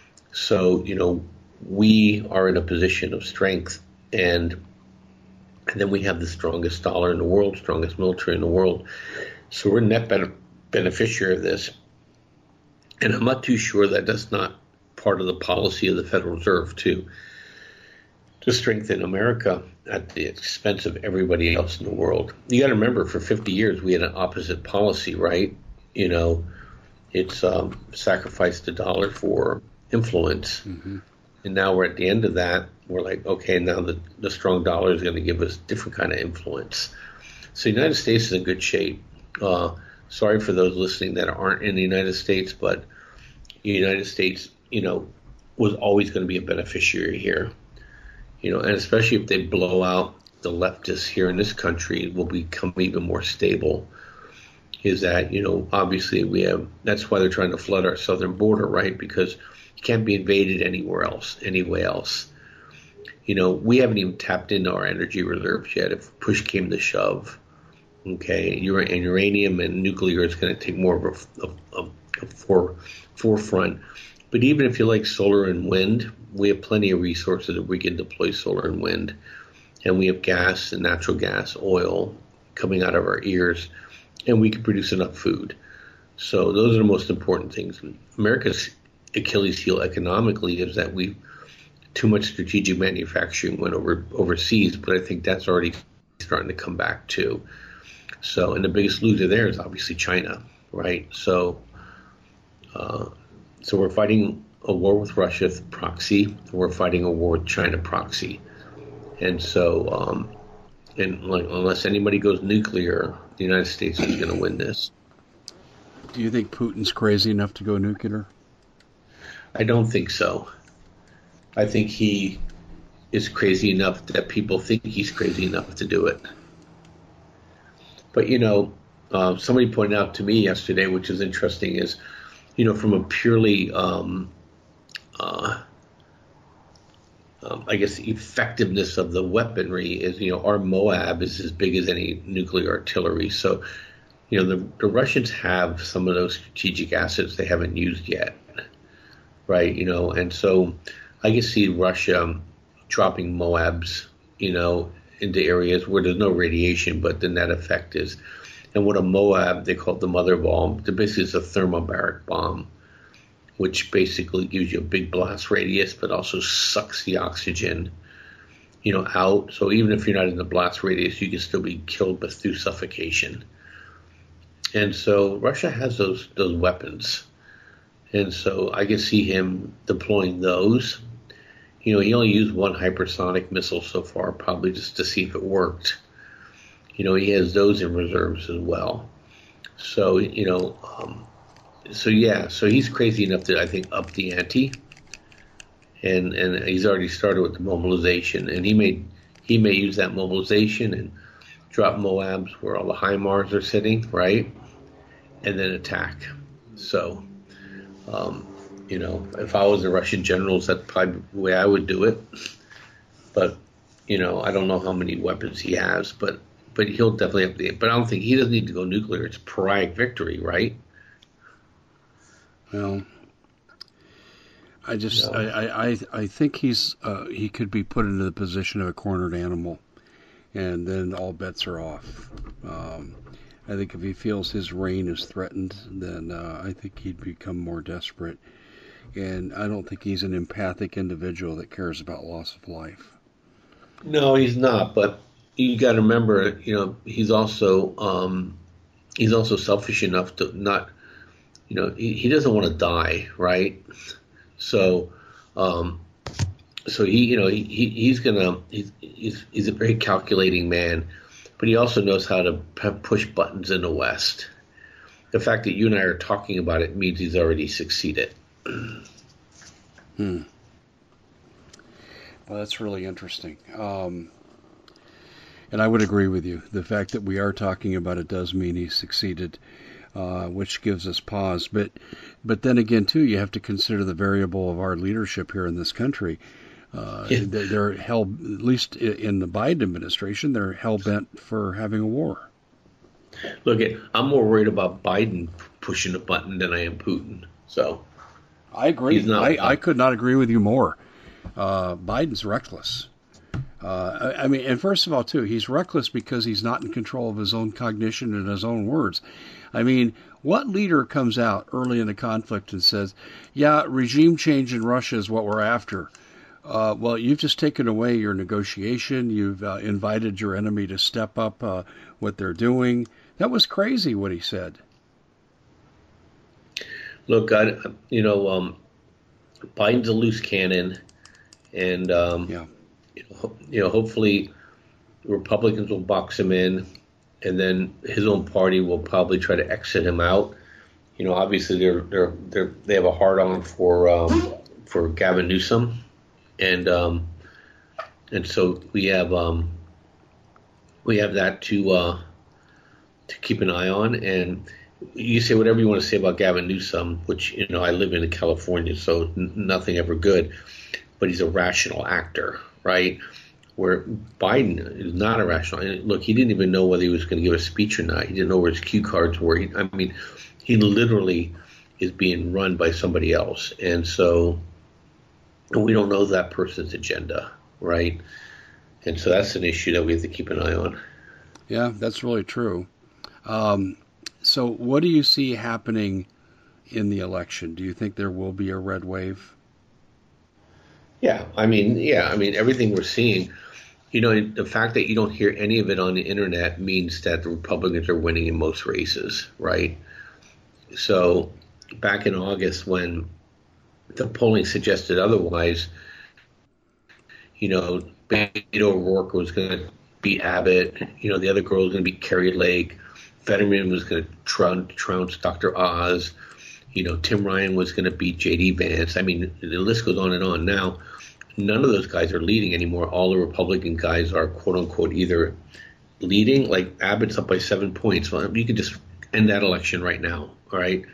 So, you know, we are in a position of strength, and, and then we have the strongest dollar in the world, strongest military in the world. So we're net ben- beneficiary of this. And I'm not too sure that that's not part of the policy of the Federal Reserve, too, to strengthen America at the expense of everybody else in the world. You got to remember, for fifty years, we had an opposite policy, right? You know, it's um, sacrificed the dollar for influence. Mm-hmm. And now we're at the end of that. We're like, okay, now the, the strong dollar is going to give us different kind of influence. So the United States is in good shape. Uh, sorry for those listening that aren't in the United States, but the United States, you know, was always going to be a beneficiary here. You know, and especially if they blow out the leftists here in this country, will become even more stable. Is that, you know, obviously we have, that's why they're trying to flood our southern border, right? Because you can't be invaded anywhere else, anywhere else. You know, we haven't even tapped into our energy reserves yet if push came to shove. Okay, and uranium and nuclear is going to take more of a, a, a fore, forefront. But even if you like solar and wind, we have plenty of resources that we can deploy solar and wind. And we have gas and natural gas, oil coming out of our ears, and we can produce enough food. So those are the most important things. America's Achilles heel economically is that we too much strategic manufacturing went over overseas, but I think that's already starting to come back too. So, and the biggest loser there is obviously China, right? So, uh, So we're fighting a war with Russia proxy. We're fighting a war with China proxy. And so, um, and like, unless anybody goes nuclear, the United States is going to win this. Do you think Putin's crazy enough to go nuclear? I don't think so. I think he is crazy enough that people think he's crazy enough to do it. But, you know, uh, somebody pointed out to me yesterday, which is interesting, is, you know, from a purely, um, uh, um, I guess, effectiveness of the weaponry is, you know, our Moab is as big as any nuclear artillery. So, you know, the, the Russians have some of those strategic assets they haven't used yet, right? You know, and so I can see Russia dropping Moabs, you know, into areas where there's no radiation, but the net effect is. And what a MOAB, they call it the mother bomb. Basically, it's a thermobaric bomb, which basically gives you a big blast radius, but also sucks the oxygen, you know, out. So even if you're not in the blast radius, you can still be killed but through suffocation. And so Russia has those those weapons. And so I can see him deploying those. You know, he only used one hypersonic missile so far, probably just to see if it worked. You know, he has those in reserves as well. So, you know, um, so yeah, so he's crazy enough to, I think, up the ante. And and he's already started with the mobilization. And he may, he may use that mobilization and drop MOABs where all the HIMARS are sitting, right? And then attack. So, um, you know, if I was the Russian generals, that's probably the way I would do it. But, you know, I don't know how many weapons he has, but but he'll definitely have the. But I don't think he doesn't need to go nuclear. It's pyrrhic victory, right? Well, I just No. I, I I think he's uh, he could be put into the position of a cornered animal, and then all bets are off. Um, I think if he feels his reign is threatened, then uh, I think he'd become more desperate. And I don't think he's an empathic individual that cares about loss of life. No, he's not. But you got to remember, you know, he's also um, he's also selfish enough to not, you know, he, he doesn't want to die, right? So, um, so he, you know, he, he he's gonna he's, he's he's a very calculating man, but he also knows how to p- push buttons in the West. The fact that you and I are talking about it means he's already succeeded. Hmm. Well, that's really interesting. Um, and I would agree with you. The fact that we are talking about it does mean he succeeded, uh, which gives us pause. But, but then again, too, you have to consider the variable of our leadership here in this country. Uh, Yeah. they're, they're hell, at least in the Biden administration, they're hell bent for having a war. Look, I'm more worried about Biden pushing a button than I am Putin. So I agree. He's not- I, I could not agree with you more. Uh, Biden's reckless. Uh, I, I mean, and first of all, too, he's reckless because he's not in control of his own cognition and his own words. I mean, what leader comes out early in the conflict and says, yeah, regime change in Russia is what we're after? Uh, well, you've just taken away your negotiation. You've uh, invited your enemy to step up uh, what they're doing. That was crazy what he said. Look, I, you know, um, Biden's a loose cannon, and um, Yeah. you know, you know, hopefully Republicans will box him in, and then his own party will probably try to exit him out. You know, obviously they're they're they're they have a hard on for um, for Gavin Newsom, and um, and so we have um, we have that to uh, to keep an eye on. And you say whatever you want to say about Gavin Newsom, which, you know, I live in California, so n- nothing ever good, but he's a rational actor, right? Where Biden is not a rational. And look, he didn't even know whether he was going to give a speech or not. He didn't know where his cue cards were. He, I mean, he literally is being run by somebody else. And so and we don't know that person's agenda, right? And so that's an issue that we have to keep an eye on. Yeah, that's really true. Um, so what do you see happening in the election? Do you think there will be a red wave? Yeah, I mean, yeah, I mean, everything we're seeing, you know, the fact that you don't hear any of it on the internet means that the Republicans are winning in most races, right? So back in August when the polling suggested otherwise, you know, Beto O'Rourke was going to beat Abbott. You know, the other girl was going to beat Carrie Lake. Fetterman was going to trounce, trounce Doctor Oz. You know, Tim Ryan was going to beat J D Vance. I mean, the list goes on and on. Now, none of those guys are leading anymore. All the Republican guys are, quote unquote, either leading, like Abbott's up by seven points. Well, you could just end that election right now, all right?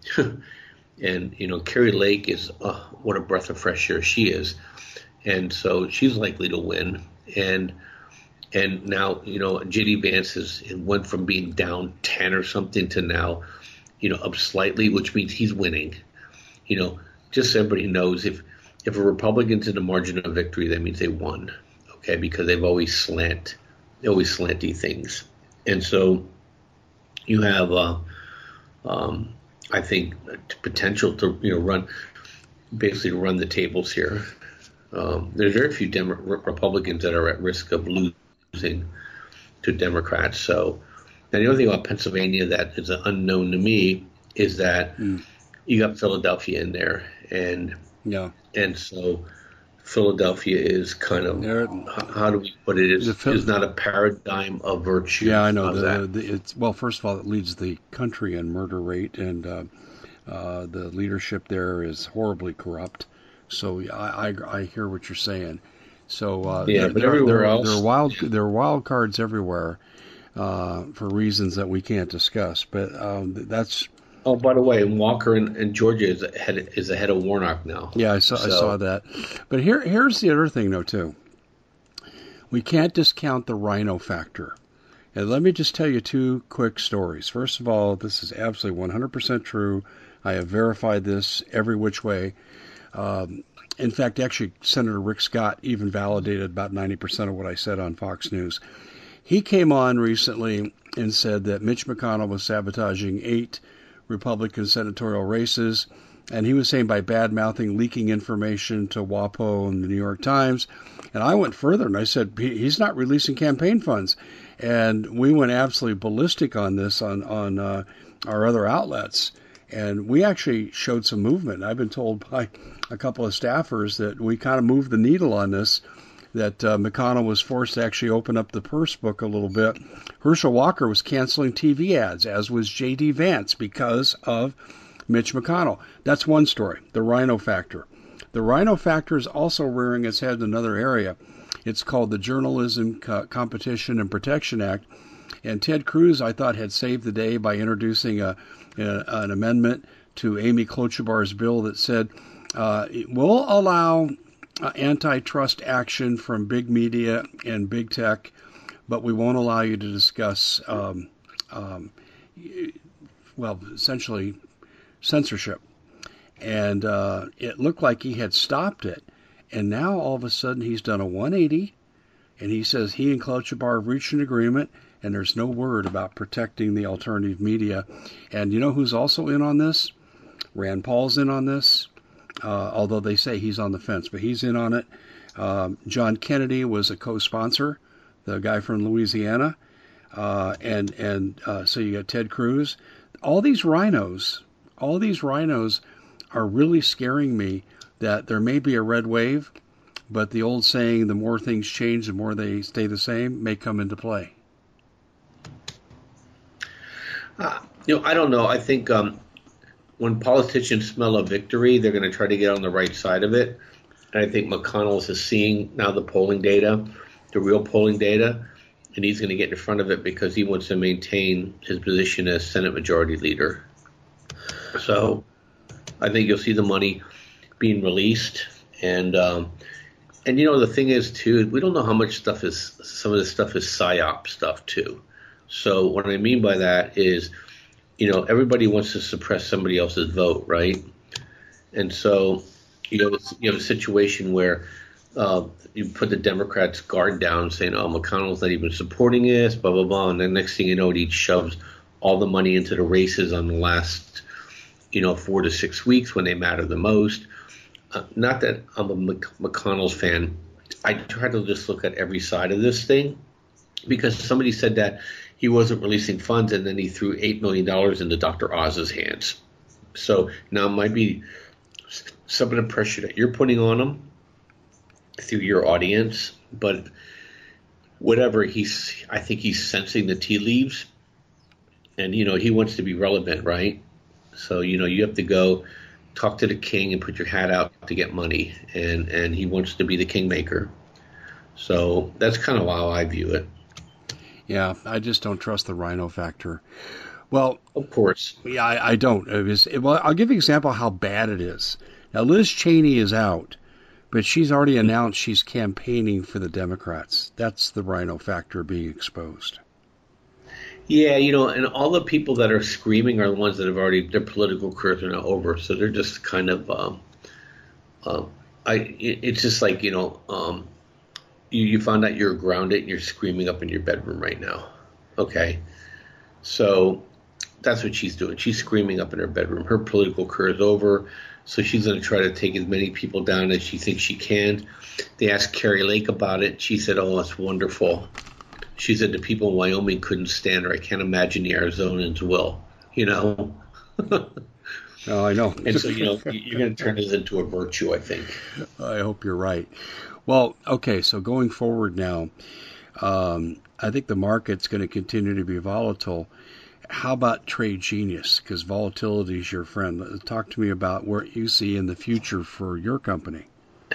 And, you know, Carrie Lake is, uh, what a breath of fresh air she is. And so she's likely to win. And and now, you know, J D Vance has it went from being down ten or something to now, you know, up slightly, which means he's winning. You know, just so everybody knows, if if a Republican's in the margin of victory, that means they won, okay, because they've always slant always slanty things. And so you have, uh, um, I think, potential to you know run basically to run the tables here. Um, there's very few Demo- Republicans that are at risk of losing to Democrats. So, and the other thing about Pennsylvania that is unknown to me is that mm. you got Philadelphia in there, and yeah, and so Philadelphia is kind of there, how do we put it? Is is not a paradigm of virtue. Yeah, I know. The, the, it's well, first of all, it leads the country in murder rate, and uh, uh, the leadership there is horribly corrupt. So I, I, I hear what you're saying. So uh, yeah, there, but there, everywhere there, else, there are wild yeah. there are wild cards everywhere uh, for reasons that we can't discuss. But um, that's. Oh, by the way, Walker in, in Georgia is ahead is ahead of Warnock now. Yeah, I saw so. I saw that. But here here's the other thing though too. We can't discount the rhino factor. And let me just tell you two quick stories. First of all, this is absolutely one hundred percent true. I have verified this every which way. Um, in fact, actually, Senator Rick Scott even validated about ninety percent of what I said on Fox News. He came on recently and said that Mitch McConnell was sabotaging eight Republican senatorial races, and he was saying by bad-mouthing, leaking information to WAPO and the New York Times. And I went further, and I said, he's not releasing campaign funds. And we went absolutely ballistic on this on, on uh, our other outlets. And we actually showed some movement. I've been told by a couple of staffers that we kind of moved the needle on this, that uh, McConnell was forced to actually open up the purse book a little bit. Herschel Walker was canceling T V ads, as was J D Vance, because of Mitch McConnell. That's one story, the rhino factor. The rhino factor is also rearing its head in another area. It's called the Journalism Co- Competition and Protection Act. And Ted Cruz, I thought, had saved the day by introducing a, a, an amendment to Amy Klobuchar's bill that said uh, it will allow uh, antitrust action from big media and big tech, but we won't allow you to discuss, um, um, well, essentially censorship. And uh, it looked like he had stopped it. And now all of a sudden he's done a one eighty, and he says he and Klobuchar have reached an agreement, and there's no word about protecting the alternative media. And you know who's also in on this? Rand Paul's in on this, uh, although they say he's on the fence, but he's in on it. Um, John Kennedy was a co-sponsor, the guy from Louisiana. Uh, and and uh, so you got Ted Cruz. All these rhinos, all these rhinos are really scaring me that there may be a red wave, but the old saying, the more things change, the more they stay the same, may come into play. Uh, you know, I don't know. I think um, when politicians smell a victory, they're going to try to get on the right side of it. And I think McConnell is seeing now the polling data, the real polling data, and he's going to get in front of it because he wants to maintain his position as Senate Majority Leader. So I think you'll see the money being released. And, um, and you know, the thing is, too, we don't know how much stuff is, some of this stuff is PSYOP stuff, too. So what I mean by that is, you know, everybody wants to suppress somebody else's vote, right? And so you have, you have a situation where uh, you put the Democrats' guard down saying, oh, McConnell's not even supporting this, blah, blah, blah. And then next thing you know, he shoves all the money into the races on the last, you know, four to six weeks when they matter the most. Uh, not that I'm a Mc- McConnell's fan. I try to just look at every side of this thing because somebody said that he wasn't releasing funds and then he threw eight million dollars into Doctor Oz's hands. So now it might be some of the pressure that you're putting on him through your audience, but whatever, he's, I think he's sensing the tea leaves and, you know, he wants to be relevant, right? So, you know, you have to go talk to the king and put your hat out to get money, and, and he wants to be the kingmaker. So that's kind of how I view it. Yeah, I just don't trust the rhino factor. Well, of course. Yeah, I, I don't. It was, it, well, I'll give you an example of how bad it is. Now, Liz Cheney is out, but she's already announced she's campaigning for the Democrats. That's the rhino factor being exposed. Yeah, you know, and all the people that are screaming are the ones that have already, their political careers are now over. So they're just kind of, um, uh, I. It's just like, you know, um, you, you found out you're grounded and you're screaming up in your bedroom right now. Okay. So that's what she's doing. She's screaming up in her bedroom. Her political career is over. So she's going to try to take as many people down as she thinks she can. They asked Carrie Lake about it. She said, oh, that's wonderful. She said the people in Wyoming couldn't stand her. I can't imagine the Arizonans will, you know. Oh, I know. And so, you know, you're going to turn this into a virtue, I think. I hope you're right. Well, okay, so going forward now, um, I think the market's going to continue to be volatile. How about Trade Genius? Because volatility is your friend. Talk to me about what you see in the future for your company.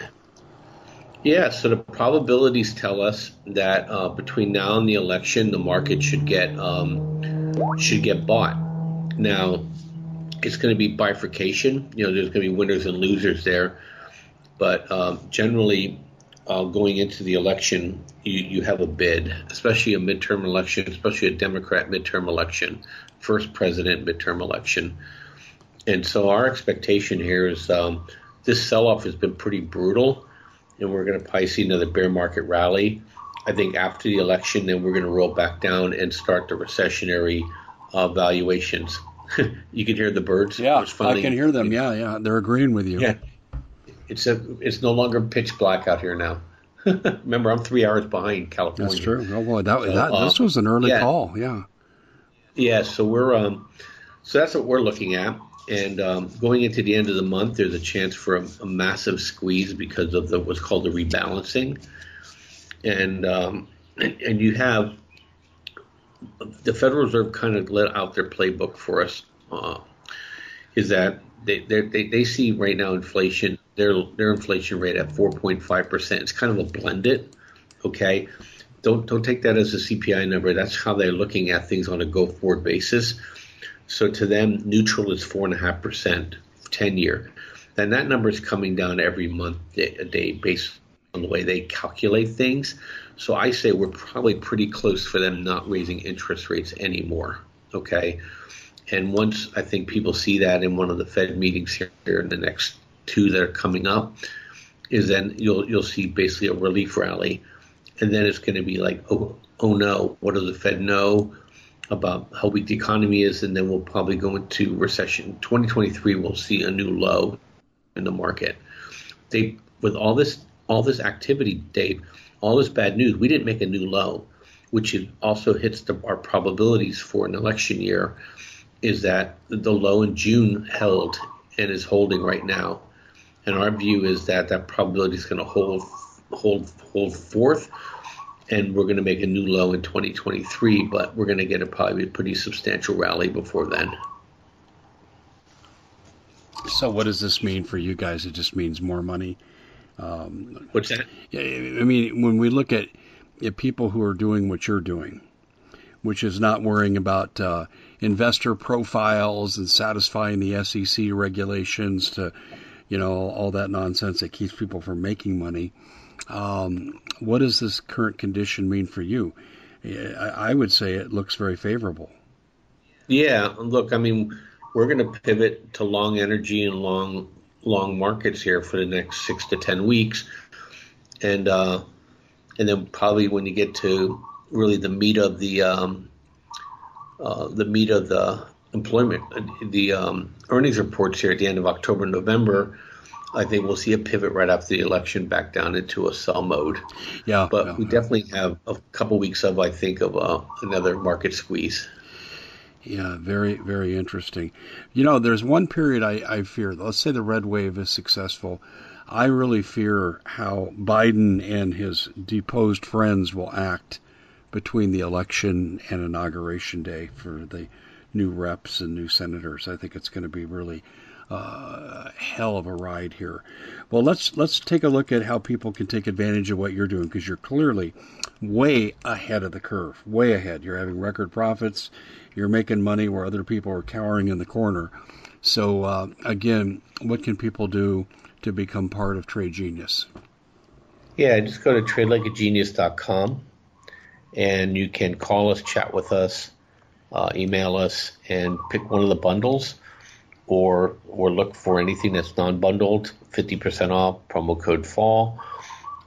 Yeah, so the probabilities tell us that uh, between now and the election, the market should get um, should get bought. Now, it's going to be bifurcation. You know, there's going to be winners and losers there. But um, generally, uh, going into the election, you, you have a bid, especially a midterm election, especially a Democrat midterm election, first president midterm election. And so our expectation here is um, this sell-off has been pretty brutal, and we're going to probably see another bear market rally. I think after the election, then we're going to roll back down and start the recessionary uh, valuations. You can hear the birds. Yeah, I can hear them. Yeah, yeah, they're agreeing with you. Yeah, it's a, it's no longer pitch black out here now. Remember, I'm three hours behind California. That's true. Oh boy, that, so, that um, this was an early yeah. call. Yeah. Yeah, so we're um, so that's what we're looking at, and um, going into the end of the month, there's a chance for a, a massive squeeze because of the what's called the rebalancing, and um, and, and you have. The Federal Reserve kind of let out their playbook for us, uh, is that they, they they see right now inflation, their their inflation rate at four point five percent. It's kind of a blended, okay? Don't don't take that as a C P I number. That's how they're looking at things on a go-forward basis. So to them, neutral is four point five percent ten-year. And that number is coming down every month, a day, based on the way they calculate things. So I say we're probably pretty close for them not raising interest rates anymore, okay? And once I think people see that in one of the Fed meetings here in the next two that are coming up, is then you'll you'll see basically a relief rally. And then it's going to be like, oh, oh no, what does the Fed know about how weak the economy is? And then we'll probably go into recession. twenty twenty-three, we'll see a new low in the market. They, with all this all this activity, Dave, all this bad news, we didn't make a new low, which is also hits the, our probabilities for an election year, is that the low in June held and is holding right now. And our view is that that probability is going to hold hold hold forth, and we're going to make a new low in twenty twenty-three, but we're going to get a probably a pretty substantial rally before then. So what does this mean for you guys? It just means more money. Um, What's that? I mean, when we look at, at people who are doing what you're doing, which is not worrying about uh, investor profiles and satisfying the S E C regulations to, you know, all that nonsense that keeps people from making money. Um, what does this current condition mean for you? I, I would say it looks very favorable. Yeah, look, I mean, we're going to pivot to long energy and long long markets here for the next six to ten weeks, and uh, and then probably when you get to really the meat of the um, uh, the meat of the employment, the um, earnings reports here at the end of October, November, I think we'll see a pivot right after the election back down into a sell mode. Yeah, but yeah, we yeah. definitely have a couple weeks of, I think, of uh, another market squeeze. Yeah, very, very interesting. You know, there's one period I, I fear. Let's say the red wave is successful. I really fear how Biden and his deposed friends will act between the election and inauguration day for the new reps and new senators. I think it's going to be really uh, a hell of a ride here. Well, let's let's take a look at how people can take advantage of what you're doing, because you're clearly way ahead of the curve, way ahead. You're having record profits. You're making money where other people are cowering in the corner. So, uh, again, what can people do to become part of Trade Genius? Yeah, just go to trade like a genius dot com, and you can call us, chat with us, uh, email us, and pick one of the bundles, or or look for anything that's non-bundled, fifty percent off, promo code FALL.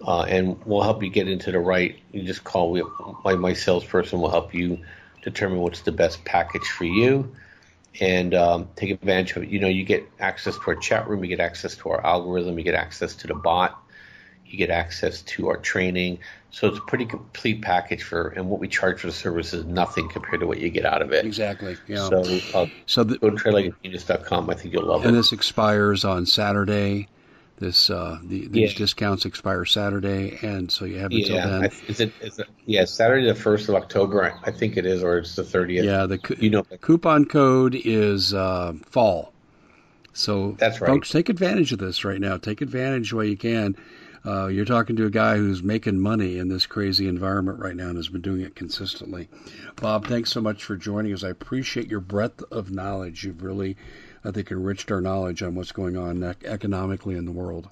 uh, and we'll help you get into the right. You just call. We, my my salesperson will help you determine what's the best package for you, and um, take advantage of it. You know, you get access to our chat room, you get access to our algorithm, you get access to the bot, you get access to our training. So it's a pretty complete package for, and what we charge for the service is nothing compared to what you get out of it. Exactly. Yeah. So, uh, so the, go to trade like genius dot com. I think you'll love and it. And this expires on Saturday. This uh, the, these Yeah. discounts expire Saturday, and so you have until Yeah, then. I, is it, is it, yeah, Saturday the first of October, I, I think it is, or it's the thirtieth. Yeah, the cu- you know, coupon code is uh, fall. So, that's right. Folks, take advantage of this right now. Take advantage while you can. Uh, you're talking to a guy who's making money in this crazy environment right now and has been doing it consistently. Bob, thanks so much for joining us. I appreciate your breadth of knowledge. You've really, I think, enriched our knowledge on what's going on ec- economically in the world.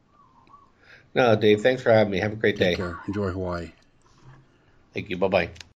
No, Dave, thanks for having me. Have a great day. Take care. Enjoy Hawaii. Thank you. Bye-bye.